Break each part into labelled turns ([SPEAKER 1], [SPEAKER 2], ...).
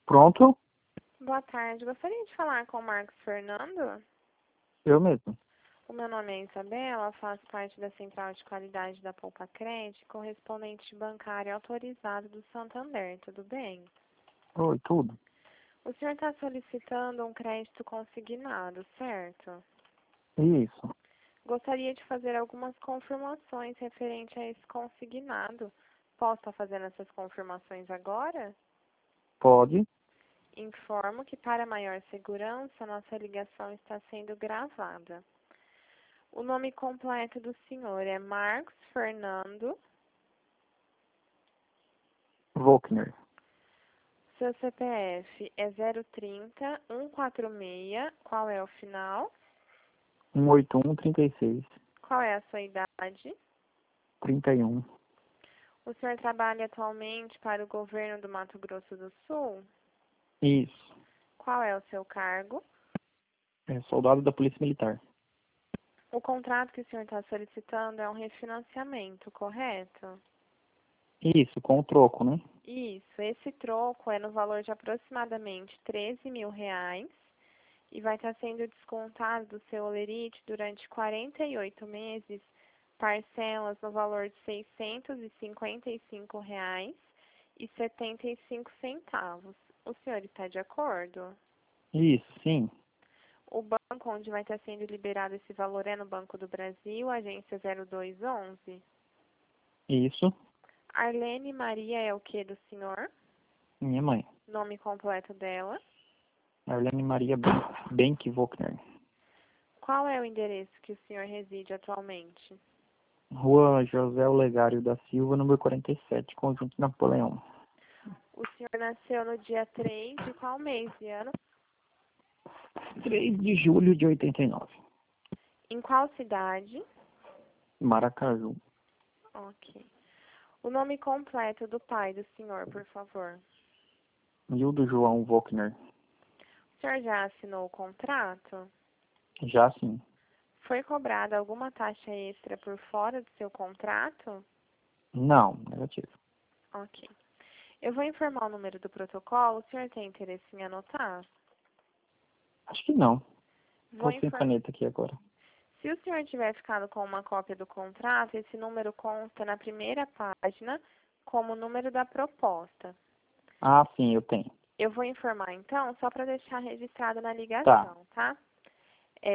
[SPEAKER 1] Pronto?
[SPEAKER 2] Boa tarde. Gostaria de falar com o Marcos Fernando?
[SPEAKER 1] Eu mesmo.
[SPEAKER 2] O meu nome é Isabela, faço parte da Central de Qualidade da Poupa Crédito, correspondente bancário autorizado do Santander. Tudo bem?
[SPEAKER 1] Oi, tudo?
[SPEAKER 2] O senhor está solicitando um crédito consignado, certo?
[SPEAKER 1] Isso.
[SPEAKER 2] Gostaria de fazer algumas confirmações referente a esse consignado. Posso estar fazendo essas confirmações agora?
[SPEAKER 1] Pode?
[SPEAKER 2] Informo que, para maior segurança, nossa ligação está sendo gravada. O nome completo do senhor é Marcos Fernando.
[SPEAKER 1] Volkner.
[SPEAKER 2] Seu CPF é 030 146. Qual é o final?
[SPEAKER 1] 18136.
[SPEAKER 2] Qual é a sua idade?
[SPEAKER 1] 31.
[SPEAKER 2] O senhor trabalha atualmente para o governo do Mato Grosso do Sul?
[SPEAKER 1] Isso.
[SPEAKER 2] Qual é o seu cargo?
[SPEAKER 1] É soldado da Polícia Militar.
[SPEAKER 2] O contrato que o senhor está solicitando é um refinanciamento, correto?
[SPEAKER 1] Isso, com o troco, né?
[SPEAKER 2] Isso. Esse troco é no valor de aproximadamente R$ 13.000 e vai estar sendo descontado do seu holerite durante 48 meses, parcelas no valor de R$ 655,75. O senhor está de acordo?
[SPEAKER 1] Isso, sim.
[SPEAKER 2] O banco onde vai estar sendo liberado esse valor é no Banco do Brasil, agência 0211.
[SPEAKER 1] Isso.
[SPEAKER 2] Arlene Maria é o que do senhor?
[SPEAKER 1] Minha mãe.
[SPEAKER 2] Nome completo dela.
[SPEAKER 1] Arlene Maria Benck Volkner.
[SPEAKER 2] Qual é o endereço que o senhor reside atualmente?
[SPEAKER 1] Rua José Olegário da Silva, número 47, Conjunto Napoleão.
[SPEAKER 2] O senhor nasceu no dia 3 de qual mês e ano?
[SPEAKER 1] 3 de julho de 89.
[SPEAKER 2] Em qual cidade?
[SPEAKER 1] Maracaju.
[SPEAKER 2] Ok. O nome completo do pai do senhor, por favor.
[SPEAKER 1] Hildo João Volkner.
[SPEAKER 2] O senhor já assinou o contrato?
[SPEAKER 1] Já sim.
[SPEAKER 2] Foi cobrada alguma taxa extra por fora do seu contrato?
[SPEAKER 1] Não, negativo.
[SPEAKER 2] Ok. Eu vou informar o número do protocolo. O senhor tem interesse em anotar?
[SPEAKER 1] Acho que não.
[SPEAKER 2] Vou
[SPEAKER 1] Tô sem
[SPEAKER 2] informar.
[SPEAKER 1] caneta aqui agora.
[SPEAKER 2] Se o senhor tiver ficado com uma cópia do contrato, esse número consta na primeira página como número da proposta.
[SPEAKER 1] Ah, sim, eu tenho.
[SPEAKER 2] Eu vou informar então, só para deixar registrado na
[SPEAKER 1] Tá.
[SPEAKER 2] ligação, tá? É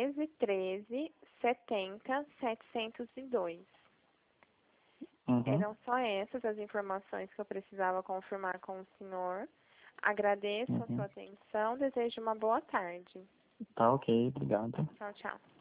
[SPEAKER 2] 13 13 70 702.
[SPEAKER 1] Uhum.
[SPEAKER 2] Eram só essas as informações que eu precisava confirmar com o senhor. Agradeço a
[SPEAKER 1] Uhum.
[SPEAKER 2] sua atenção, desejo uma boa tarde.
[SPEAKER 1] Tá ok, obrigado.
[SPEAKER 2] Tchau, tchau.